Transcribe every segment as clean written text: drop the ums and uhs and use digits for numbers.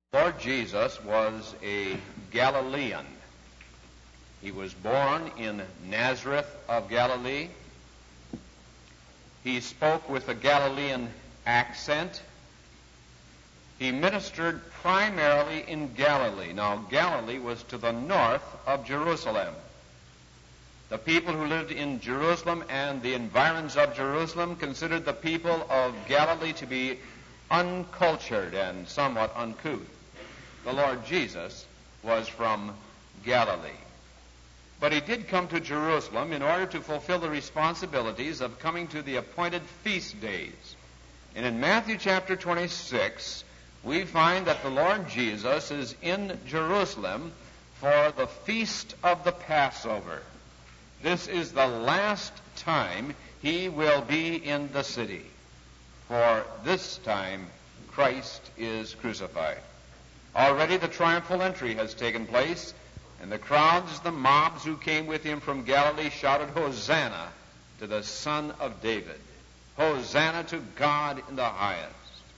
Lord Jesus was a Galilean. He was born in Nazareth of Galilee. He spoke with a Galilean accent. He ministered primarily in Galilee. Now, Galilee was to the north of Jerusalem. The people who lived in Jerusalem and the environs of Jerusalem considered the people of Galilee to be uncultured and somewhat uncouth. The Lord Jesus was from Galilee. But he did come to Jerusalem in order to fulfill the responsibilities of coming to the appointed feast days. And in Matthew chapter 26, we find that the Lord Jesus is in Jerusalem for the feast of the Passover. This is the last time he will be in the city, for this time Christ is crucified. Already the triumphal entry has taken place, and the crowds, the mobs who came with him from Galilee shouted, "Hosanna to the Son of David. Hosanna to God in the highest."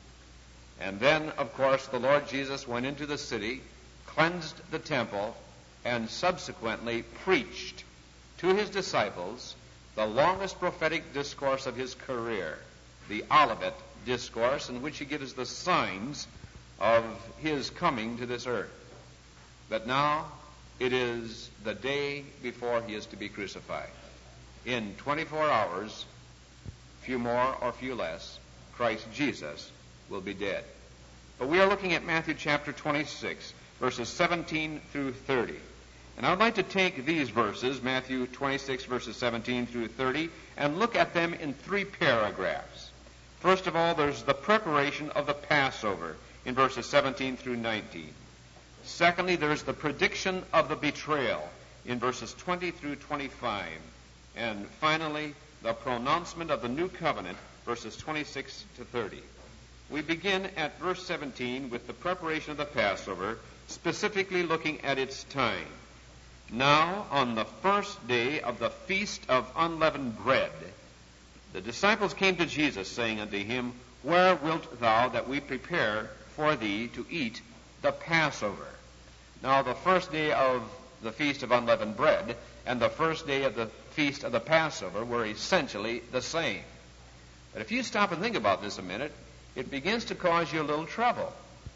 And then, of course, the Lord Jesus went into the city, cleansed the temple, and subsequently preached to his disciples the longest prophetic discourse of his career, the Olivet Discourse, in which he gives the signs of his coming to this earth. But now it is the day before he is to be crucified. In 24 hours, few more or few less, Christ Jesus will be dead. But we are looking at Matthew chapter 26, verses 17 through 30. And I would like to take these verses, Matthew 26, verses 17 through 30, and look at them in three paragraphs. First of all, there's the preparation of the Passover in verses 17 through 19. Secondly, there's the prediction of the betrayal in verses 20 through 25. And finally, the pronouncement of the new covenant, verses 26 to 30. We begin at verse 17 with the preparation of the Passover, specifically looking at its time. Now, on the first day of the feast of unleavened bread, the disciples came to Jesus, saying unto him, "Where wilt thou that we prepare for thee to eat the Passover?" Now, the first day of the feast of unleavened bread and the first day of the feast of the Passover were essentially the same. But if you stop and think about this a minute, it begins to cause you a little trouble.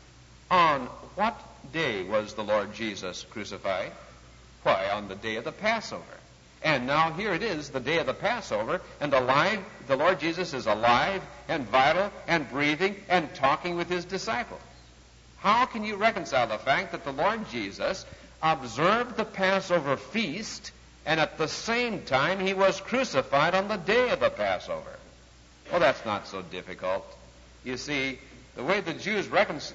On what day was the Lord Jesus crucified? Why, on the day of the Passover. And now here it is, the day of the Passover, and the Lord Jesus is alive and vital and breathing and talking with his disciples. How can you reconcile the fact that the Lord Jesus observed the Passover feast and at the same time he was crucified on the day of the Passover? Well, that's not so difficult. You see, the way the Jews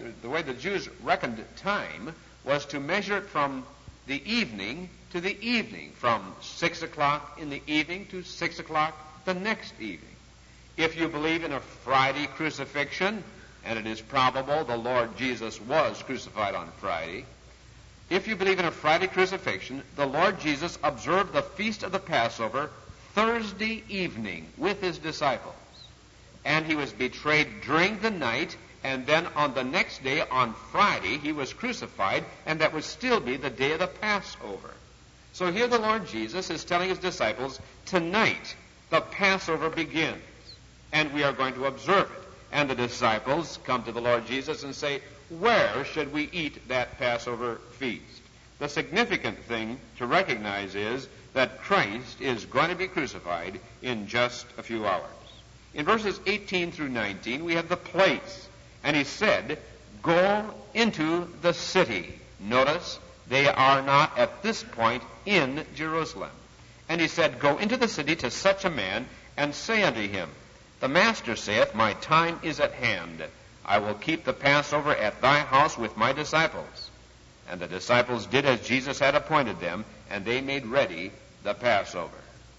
reckoned time was to measure it from the evening to the evening, from 6 o'clock in the evening to 6 o'clock the next evening. If you believe in a Friday crucifixion, and it is probable the Lord Jesus was crucified on Friday, if you believe in a Friday crucifixion, the Lord Jesus observed the feast of the Passover Thursday evening with his disciples. And he was betrayed during the night, and then on the next day, on Friday, he was crucified, and that would still be the day of the Passover. So here the Lord Jesus is telling his disciples, tonight the Passover begins, and we are going to observe it. And the disciples come to the Lord Jesus and say, where should we eat that Passover feast? The significant thing to recognize is that Christ is going to be crucified in just a few hours. In verses 18 through 19, we have the place. And he said, go into the city. Notice, they are not at this point in Jerusalem. And he said, go into the city to such a man, and say unto him, the Master saith, my time is at hand. I will keep the Passover at thy house with my disciples. And the disciples did as Jesus had appointed them, and they made ready the Passover.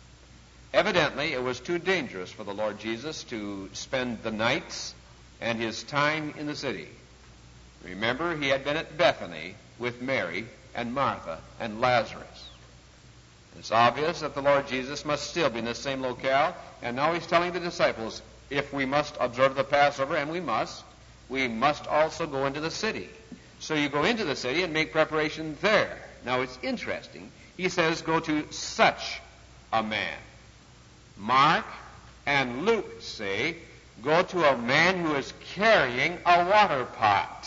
Evidently, it was too dangerous for the Lord Jesus to spend the nights and his time in the city. Remember, he had been at Bethany with Mary and Martha and Lazarus. It's obvious that the Lord Jesus must still be in the same locale, and now he's telling the disciples, if we must observe the Passover, and we must also go into the city. So you go into the city and make preparation there. Now it's interesting. He says, go to such a man. Mark and Luke say, go to a man who is carrying a water pot.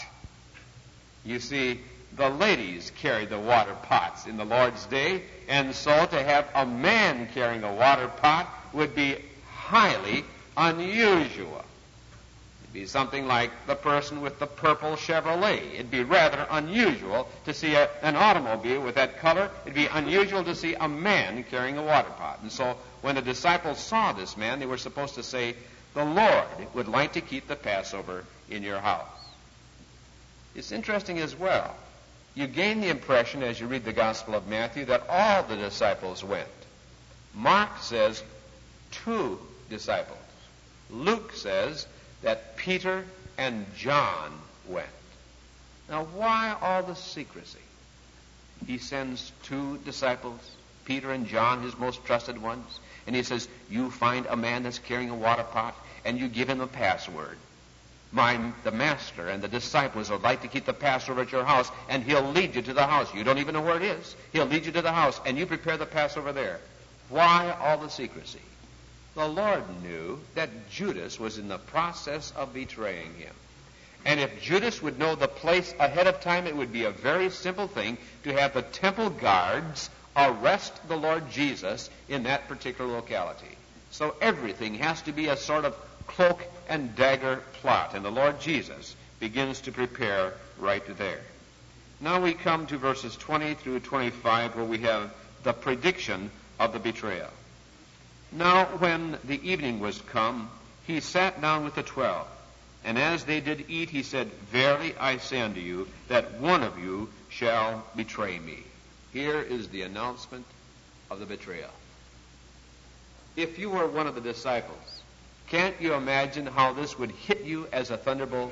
You see, the ladies carried the water pots in the Lord's day, and so to have a man carrying a water pot would be highly unusual. It'd be something like the person with the purple Chevrolet. It'd be rather unusual to see an automobile with that color. It'd be unusual to see a man carrying a water pot. And so when the disciples saw this man, they were supposed to say, the Lord would like to keep the Passover in your house. It's interesting as well. You gain the impression as you read the Gospel of Matthew that all the disciples went. Mark says 2 disciples. Luke says that Peter and John went. Now, why all the secrecy? He sends 2 disciples, Peter and John, his most trusted ones, and he says, you find a man that's carrying a water pot, and you give him a password. The master and the disciples would like to keep the Passover at your house, and he'll lead you to the house. You don't even know where it is. He'll lead you to the house, and you prepare the Passover there. Why all the secrecy? The Lord knew that Judas was in the process of betraying him. And if Judas would know the place ahead of time, it would be a very simple thing to have the temple guards arrest the Lord Jesus in that particular locality. So everything has to be a sort of cloak and dagger plot, and the Lord Jesus begins to prepare right there. Now we come to verses 20 through 25, where we have the prediction of the betrayal. Now when the evening was come, he sat down with the 12, and as they did eat, he said, verily I say unto you, that one of you shall betray me. Here is the announcement of the betrayal. If you were one of the disciples, can't you imagine how this would hit you as a thunderbolt?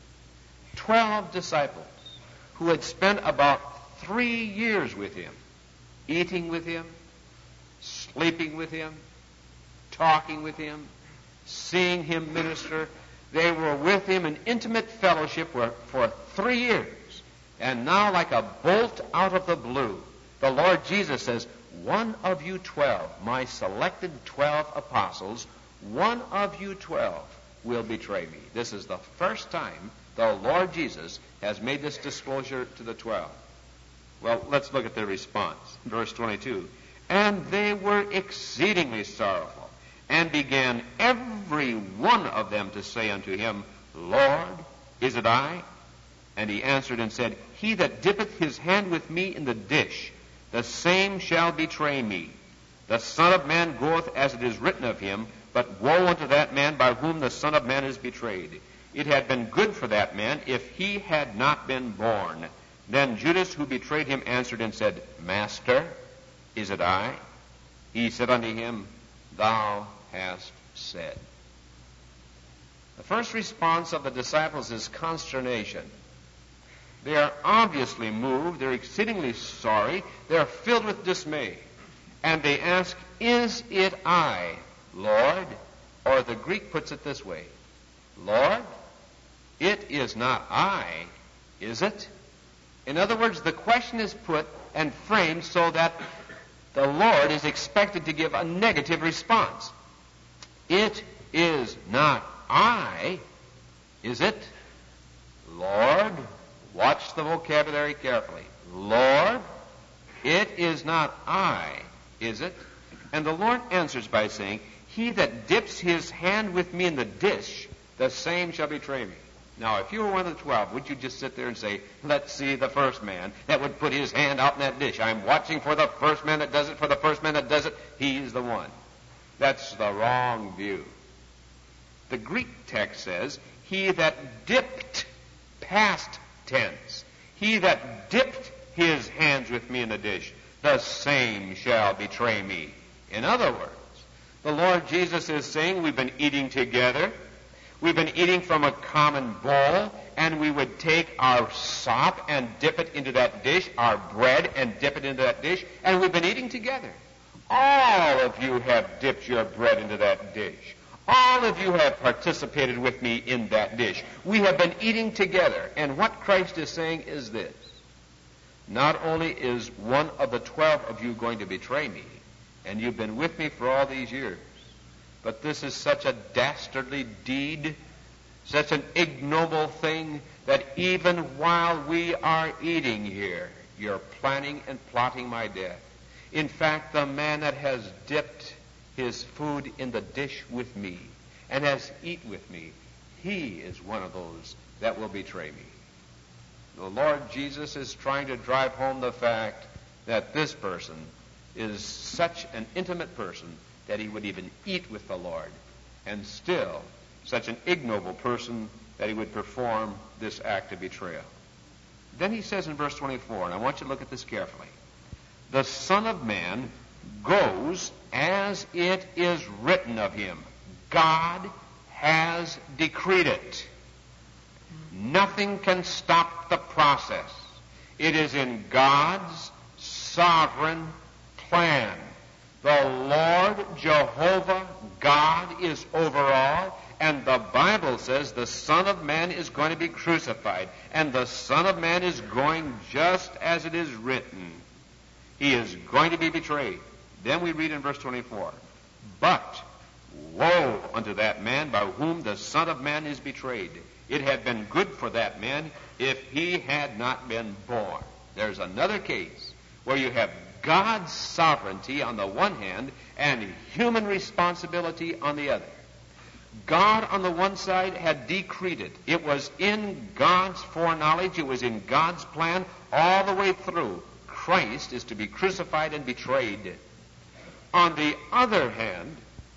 12 disciples who had spent about 3 years with him, eating with him, sleeping with him, talking with him, seeing him minister. They were with him in intimate fellowship for 3 years. And now, like a bolt out of the blue, the Lord Jesus says, one of you 12, my selected 12 apostles, one of you 12 will betray me. This is the first time the Lord Jesus has made this disclosure to the 12. Well, let's look at their response. Verse 22. And they were exceedingly sorrowful, and began every one of them to say unto him, Lord, is it I? And he answered and said, he that dippeth his hand with me in the dish, the same shall betray me. The Son of Man goeth as it is written of him, but woe unto that man by whom the Son of Man is betrayed. It had been good for that man if he had not been born. Then Judas, who betrayed him, answered and said, Master, is it I? He said unto him, Thou hast said. The first response of the disciples is consternation. They are obviously moved. They're exceedingly sorry. They're filled with dismay. And they ask, Is it I, Lord? Or the Greek puts it this way, Lord, it is not I, is it? In other words, the question is put and framed so that the Lord is expected to give a negative response. It is not I, is it? Lord, watch the vocabulary carefully. Lord, it is not I, is it? And the Lord answers by saying, He that dips his hand with me in the dish, the same shall betray me. Now, if you were one of the 12, would you just sit there and say, let's see the first man that would put his hand out in that dish? I'm watching for the first man that does it, for the first man that does it. He's the one. That's the wrong view. The Greek text says, he that dipped, past tense. He that dipped his hands with me in the dish, the same shall betray me. In other words, the Lord Jesus is saying we've been eating together. We've been eating from a common bowl, and we would take our sop and dip it into that dish, our bread and dip it into that dish, and we've been eating together. All of you have dipped your bread into that dish. All of you have participated with me in that dish. We have been eating together. And what Christ is saying is this. Not only is one of the 12 of you going to betray me, and you've been with me for all these years, but this is such a dastardly deed, such an ignoble thing, that even while we are eating here, you're planning and plotting my death. In fact, the man that has dipped his food in the dish with me and has eaten with me, he is one of those that will betray me. The Lord Jesus is trying to drive home the fact that this person is such an intimate person that he would even eat with the Lord, and still such an ignoble person that he would perform this act of betrayal. Then he says in verse 24, and I want you to look at this carefully, the Son of Man goes as it is written of him. God has decreed it. Nothing can stop the process. It is in God's sovereign plan. The Lord Jehovah God is over all, and the Bible says the Son of Man is going to be crucified, and the Son of Man is going just as it is written. He is going to be betrayed. Then we read in verse 24, but woe unto that man by whom the Son of Man is betrayed. It had been good for that man if he had not been born. There's another case where you have God's sovereignty on the one hand and human responsibility on the other. God on the one side had decreed it. It was in God's foreknowledge. It was in God's plan all the way through. Christ is to be crucified and betrayed. On the other hand,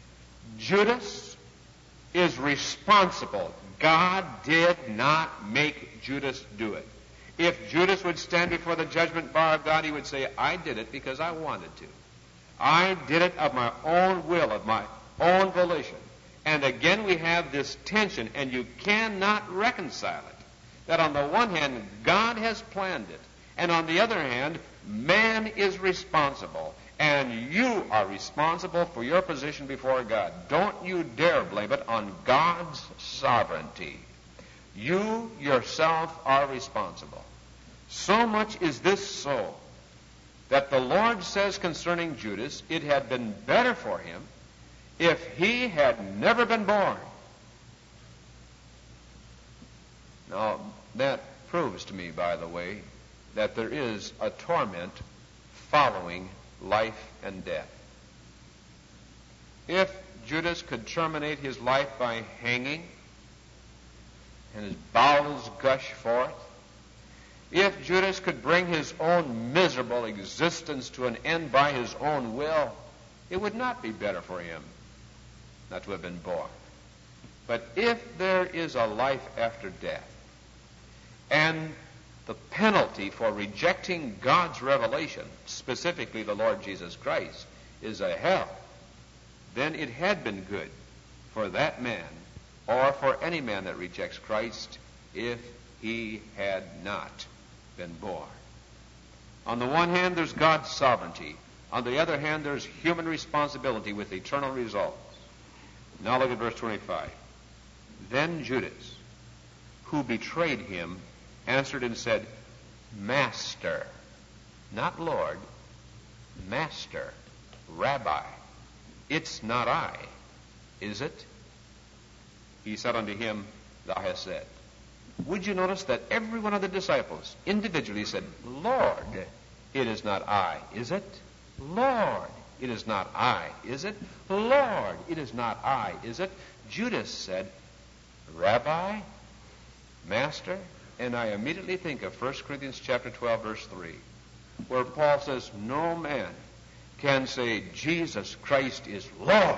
Judas is responsible. God did not make Judas do it. If Judas would stand before the judgment bar of God, he would say, I did it because I wanted to. I did it of my own will, of my own volition. And again we have this tension, and you cannot reconcile it. That on the one hand, God has planned it, and on the other hand, man is responsible. And you are responsible for your position before God. Don't you dare blame it on God's sovereignty. You yourself are responsible. So much is this so that the Lord says concerning Judas, it had been better for him if he had never been born. Now, that proves to me, by the way, that there is a torment following life and death. If Judas could terminate his life by hanging and his bowels gush forth, if Judas could bring his own miserable existence to an end by his own will, it would not be better for him not to have been born. But if there is a life after death, and the penalty for rejecting God's revelation, specifically the Lord Jesus Christ, is a hell, then it had been good for that man, or for any man that rejects Christ, if he had not been born. On the one hand, there's God's sovereignty. On the other hand, there's human responsibility with eternal results. Now look at verse 25. Then Judas, who betrayed him, answered and said, Master, not Lord, Master, Rabbi, it's not I, is it? He said unto him, Thou hast said. Would you notice that every one of the disciples individually said, Lord, it is not I, is it? Lord, it is not I, is it? Lord, it is not I, is it? Judas said, Rabbi, Master. And I immediately think of 1 Corinthians chapter 12, verse 3, where Paul says, no man can say Jesus Christ is Lord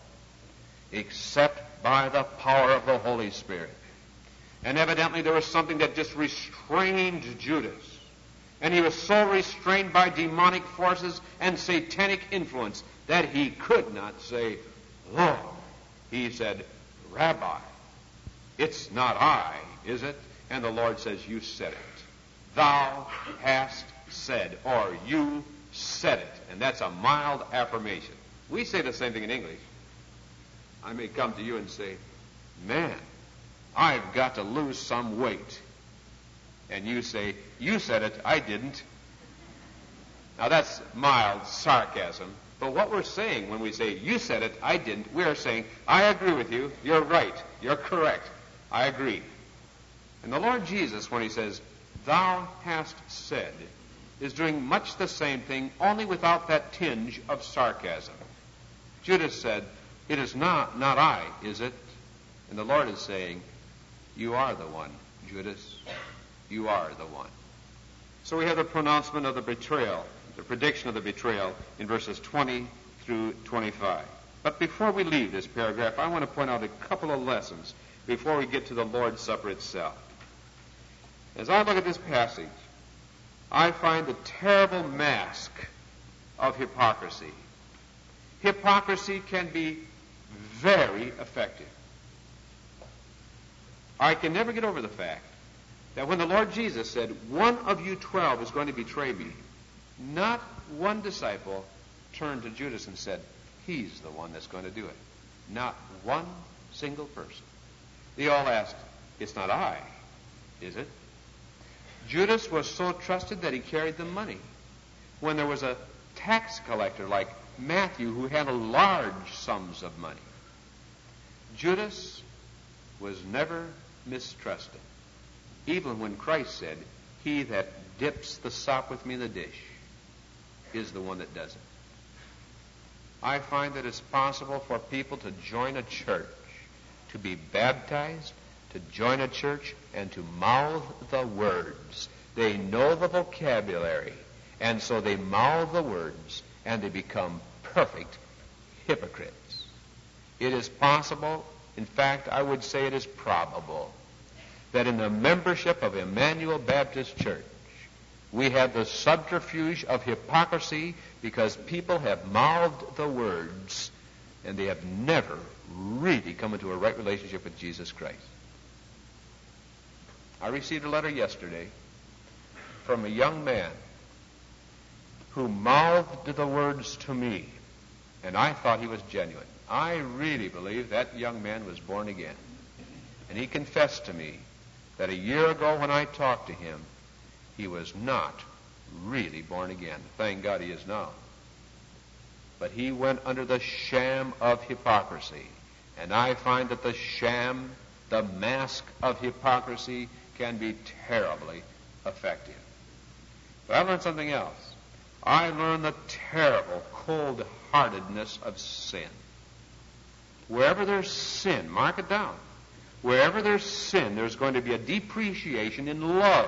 except by the power of the Holy Spirit. And evidently there was something that just restrained Judas. And he was so restrained by demonic forces and satanic influence that he could not say, Lord. He said, Rabbi, it's not I, is it? And the Lord says, you said it. Thou hast said, or you said it. And that's a mild affirmation. We say the same thing in English. I may come to you and say, man, I've got to lose some weight. And you say, you said it, I didn't. Now that's mild sarcasm. But what we're saying when we say, you said it, I didn't, we're saying, I agree with you, you're right, you're correct, I agree. And the Lord Jesus, when he says, thou hast said, is doing much the same thing, only without that tinge of sarcasm. Judas said, it is not I, is it? And the Lord is saying, you are the one, Judas. You are the one. So we have the pronouncement of the betrayal, the prediction of the betrayal in verses 20 through 25. But before we leave this paragraph, I want to point out a couple of lessons before we get to the Lord's Supper itself. As I look at this passage, I find the terrible mask of hypocrisy. Hypocrisy can be very effective. I can never get over the fact that when the Lord Jesus said, one of you 12 is going to betray me, not one disciple turned to Judas and said, he's the one that's going to do it. Not one single person. They all asked, it's not I, is it? Judas was so trusted that he carried the money. When there was a tax collector like Matthew who handled large sums of money, Judas was never mistrusted. Even when Christ said, he that dips the sop with me in the dish is the one that does it. I find that it's possible for people to join a church, to be baptized, to join a church, and to mouth the words. They know the vocabulary, and so they mouth the words, and they become perfect hypocrites. It is possible, in fact, I would say it is probable, that in the membership of Emmanuel Baptist Church, we have the subterfuge of hypocrisy because people have mouthed the words and they have never really come into a right relationship with Jesus Christ. I received a letter yesterday from a young man who mouthed the words to me, and I thought he was genuine. I really believe that young man was born again. And he confessed to me that a year ago when I talked to him, he was not really born again. Thank God he is now. But he went under the sham of hypocrisy. And I find that the sham, the mask of hypocrisy, can be terribly effective. But I learned something else. I learned the terrible cold-heartedness of sin. Wherever there's sin, mark it down. Wherever there's sin, there's going to be a depreciation in love.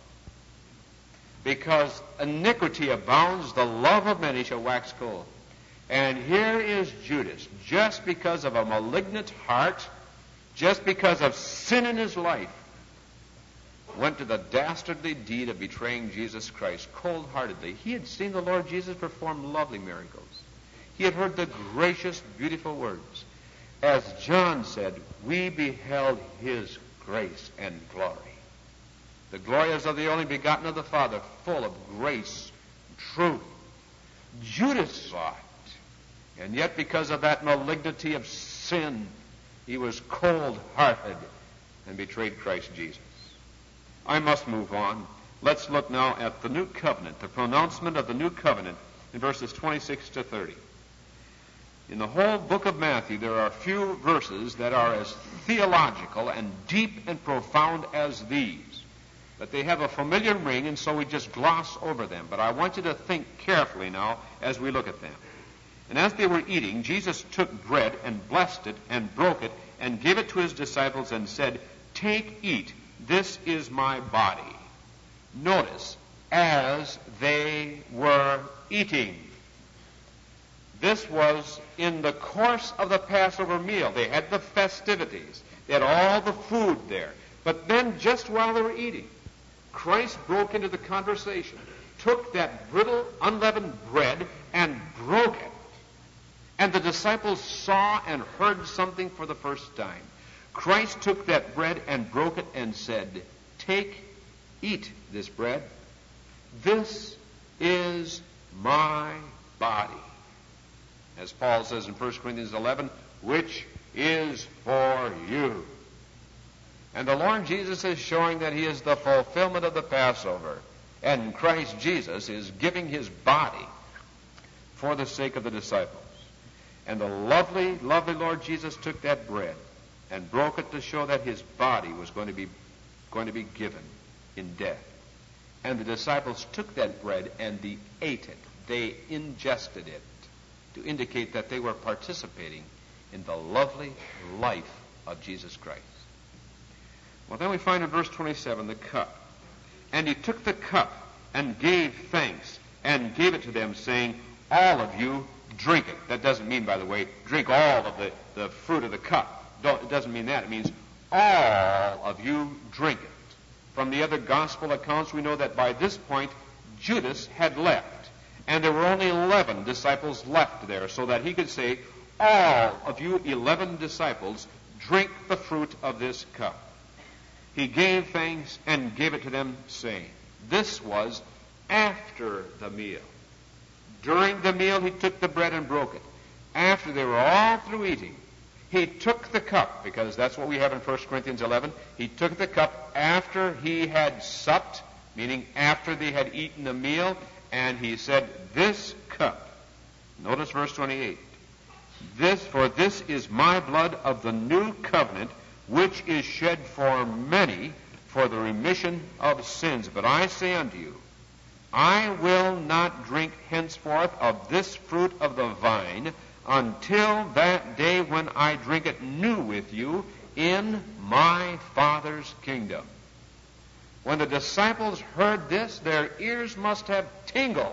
Because iniquity abounds, the love of many shall wax cold. And here is Judas, just because of a malignant heart, just because of sin in his life, went to the dastardly deed of betraying Jesus Christ cold-heartedly. He had seen the Lord Jesus perform lovely miracles. He had heard the gracious, beautiful words. As John said, we beheld his grace and glory. The glory is of the only begotten of the Father, full of grace and truth. Judas saw it, and yet because of that malignity of sin, he was cold-hearted and betrayed Christ Jesus. I must move on. Let's look now at the new covenant, the pronouncement of the new covenant in verses 26 to 30. In the whole book of Matthew, there are a few verses that are as theological and deep and profound as these. But they have a familiar ring, and so we just gloss over them. But I want you to think carefully now as we look at them. And as they were eating, Jesus took bread and blessed it and broke it and gave it to his disciples and said, take, eat, this is my body. Notice, as they were eating. This was in the course of the Passover meal. They had the festivities. They had all the food there. But then, just while they were eating, Christ broke into the conversation, took that brittle, unleavened bread and broke it. And the disciples saw and heard something for the first time. Christ took that bread and broke it and said, take, eat this bread. This is my body. As Paul says in 1 Corinthians 11, which is for you. And the Lord Jesus is showing that he is the fulfillment of the Passover. And Christ Jesus is giving his body for the sake of the disciples. And the lovely, lovely Lord Jesus took that bread and broke it to show that his body was going to be given in death. And the disciples took that bread and they ate it. They ingested it to indicate that they were participating in the lovely life of Jesus Christ. Well, then we find in verse 27 the cup. And he took the cup and gave thanks and gave it to them, saying, all of you drink it. That doesn't mean, by the way, drink all of the fruit of the cup. It doesn't mean that. It means all of you drink it. From the other gospel accounts, we know that by this point, Judas had left. And there were only 11 disciples left there, so that he could say, all of you 11 disciples, drink the fruit of this cup. He gave thanks and gave it to them, saying, this was after the meal. During the meal, he took the bread and broke it. After they were all through eating, he took the cup, because that's what we have in 1 Corinthians 11. He took the cup after he had supped, meaning after they had eaten the meal, and he said, this cup, notice verse 28, this is my blood of the new covenant, which is shed for many for the remission of sins. But I say unto you, I will not drink henceforth of this fruit of the vine until that day when I drink it new with you in my Father's kingdom. When the disciples heard this, their ears must have tingled.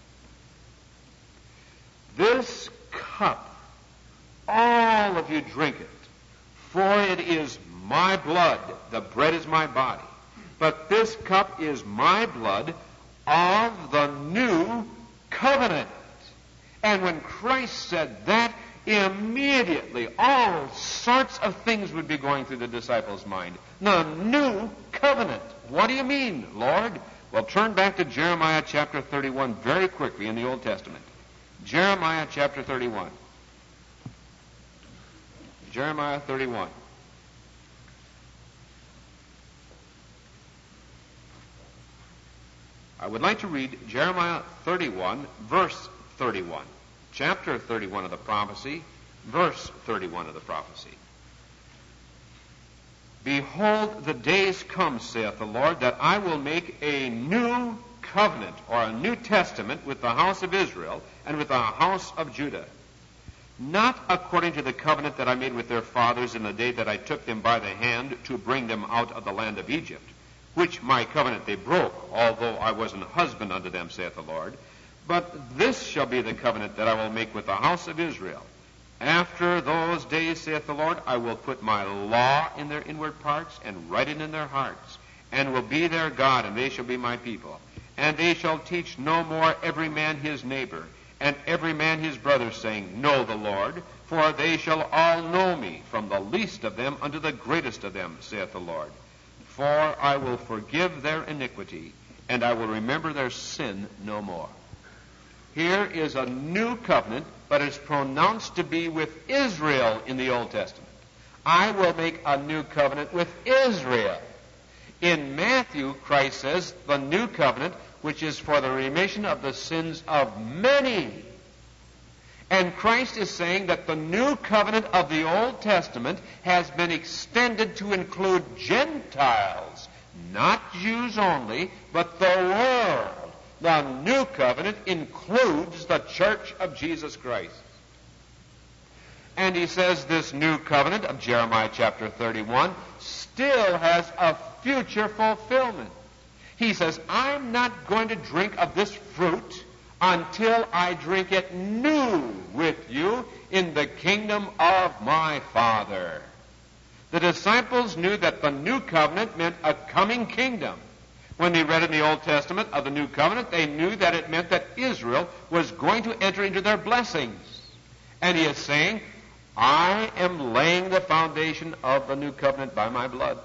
This cup, all of you drink it, for it is my blood. The bread is my body. But this cup is my blood of the new covenant. And when Christ said that, immediately all sorts of things would be going through the disciples' mind. The new covenant. What do you mean, Lord? Well, turn back to Jeremiah chapter 31 very quickly in the Old Testament. Jeremiah chapter 31. Jeremiah 31. I would like to read Jeremiah 31, verse 31. Chapter 31 of the prophecy, verse 31 of the prophecy. Behold, the days come, saith the Lord, that I will make a new covenant, or a new testament, with the house of Israel and with the house of Judah. Not according to the covenant that I made with their fathers in the day that I took them by the hand to bring them out of the land of Egypt, which my covenant they broke, although I was an husband unto them, saith the Lord. But this shall be the covenant that I will make with the house of Israel. After those days, saith the Lord, I will put my law in their inward parts and write it in their hearts, and will be their God, and they shall be my people. And they shall teach no more every man his neighbor, and every man his brother, saying, Know the Lord, for they shall all know me, from the least of them unto the greatest of them, saith the Lord. For I will forgive their iniquity, and I will remember their sin no more. Here is a new covenant, but it's pronounced to be with Israel in the Old Testament. I will make a new covenant with Israel. In Matthew, Christ says, the new covenant, which is for the remission of the sins of many. And Christ is saying that the new covenant of the Old Testament has been extended to include Gentiles, not Jews only, but the world. The new covenant includes the church of Jesus Christ. And he says this new covenant of Jeremiah chapter 31 still has a future fulfillment. He says, I'm not going to drink of this fruit until I drink it new with you in the kingdom of my Father. The disciples knew that the new covenant meant a coming kingdom. When they read in the Old Testament of the new covenant, they knew that it meant that Israel was going to enter into their blessings. And he is saying, I am laying the foundation of the new covenant by my blood.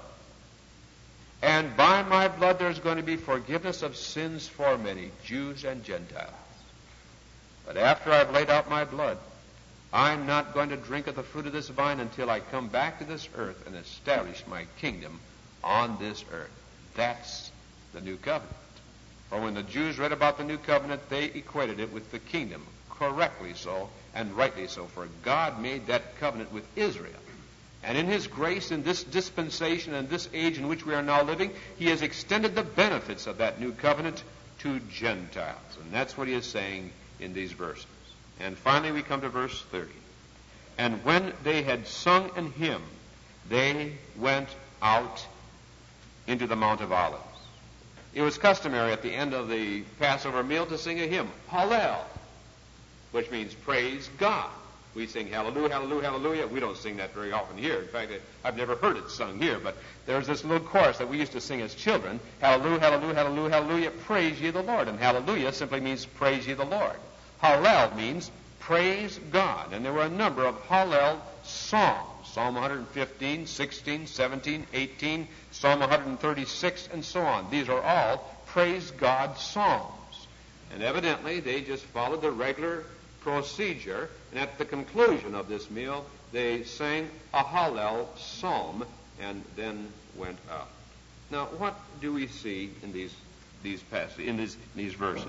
And by my blood there's going to be forgiveness of sins for many, Jews and Gentiles. But after I've laid out my blood, I'm not going to drink of the fruit of this vine until I come back to this earth and establish my kingdom on this earth. That's the new covenant. For when the Jews read about the new covenant, they equated it with the kingdom, correctly so and rightly so, for God made that covenant with Israel. And in his grace, in this dispensation and this age in which we are now living, he has extended the benefits of that new covenant to Gentiles. And that's what he is saying in these verses. And finally we come to verse 30. And when they had sung an hymn, they went out into the Mount of Olives. It was customary at the end of the Passover meal to sing a hymn, Hallel, which means praise God. We sing hallelujah, hallelujah, hallelujah. We don't sing that very often here. In fact, I've never heard it sung here, but there's this little chorus that we used to sing as children. Hallelujah, hallelujah, hallelujah, hallelujah, praise ye the Lord. And hallelujah simply means praise ye the Lord. Hallel means praise God. And there were a number of Hallel psalms. Psalm 115, 16, 17, 18, Psalm 136, and so on. These are all praise God psalms. And evidently they just followed the regular procedure, and at the conclusion of this meal, they sang a Hallel psalm and then went out. Now, what do we see in these passages, in these verses?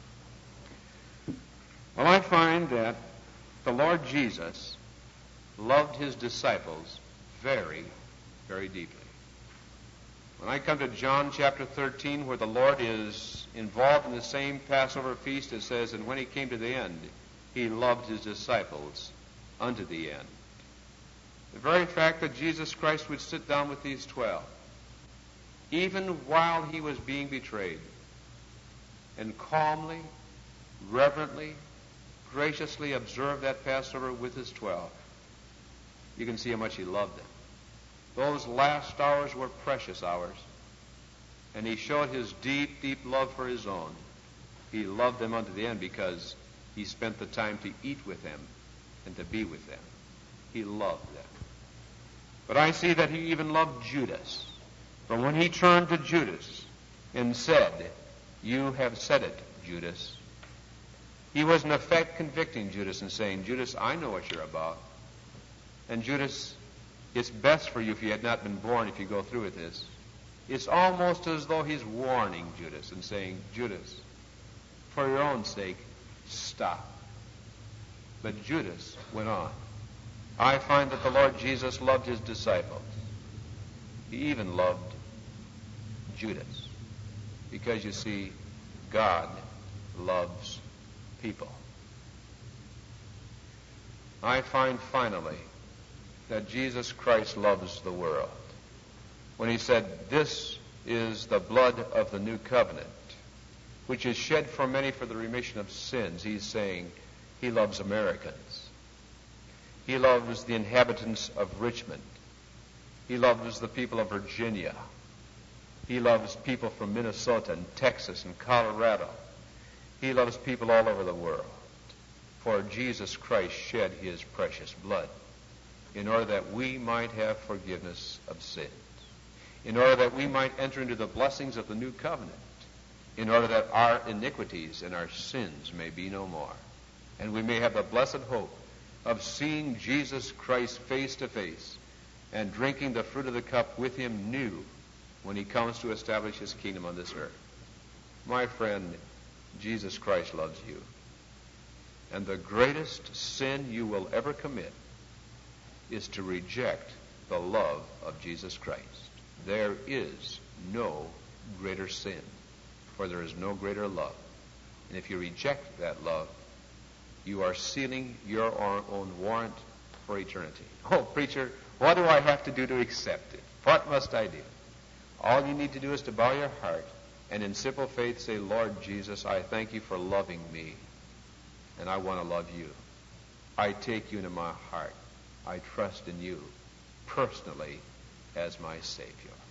Well, I find that the Lord Jesus loved his disciples very, very deeply. When I come to John chapter 13, where the Lord is involved in the same Passover feast, it says, and when he came to the end, he loved his disciples unto the end. The very fact that Jesus Christ would sit down with these 12, even while he was being betrayed, and calmly, reverently, graciously observe that Passover with his 12, you can see how much he loved them. Those last hours were precious hours, and he showed his deep, deep love for his own. He loved them unto the end because he spent the time to eat with them and to be with them. He loved them. But I see that he even loved Judas. For when he turned to Judas and said, you have said it, Judas, he was in effect convicting Judas and saying, Judas, I know what you're about. And Judas, it's best for you if you had not been born if you go through with this. It's almost as though he's warning Judas and saying, Judas, for your own sake, stop. But Judas went on. I find that the Lord Jesus loved his disciples. He even loved Judas. Because you see, God loves people. I find finally that Jesus Christ loves the world. When he said, this is the blood of the new covenant, which is shed for many for the remission of sins, he's saying he loves Americans. He loves the inhabitants of Richmond. He loves the people of Virginia. He loves people from Minnesota and Texas and Colorado. He loves people all over the world. For Jesus Christ shed his precious blood in order that we might have forgiveness of sins, in order that we might enter into the blessings of the new covenant, in order that our iniquities and our sins may be no more, and we may have the blessed hope of seeing Jesus Christ face to face and drinking the fruit of the cup with him new when he comes to establish his kingdom on this earth. My friend, Jesus Christ loves you. And the greatest sin you will ever commit is to reject the love of Jesus Christ. There is no greater sin, for there is no greater love. And if you reject that love, you are sealing your own warrant for eternity. Oh, preacher, what do I have to do to accept it? What must I do? All you need to do is to bow your heart and in simple faith say, Lord Jesus, I thank you for loving me, and I want to love you. I take you into my heart. I trust in you personally as my Savior.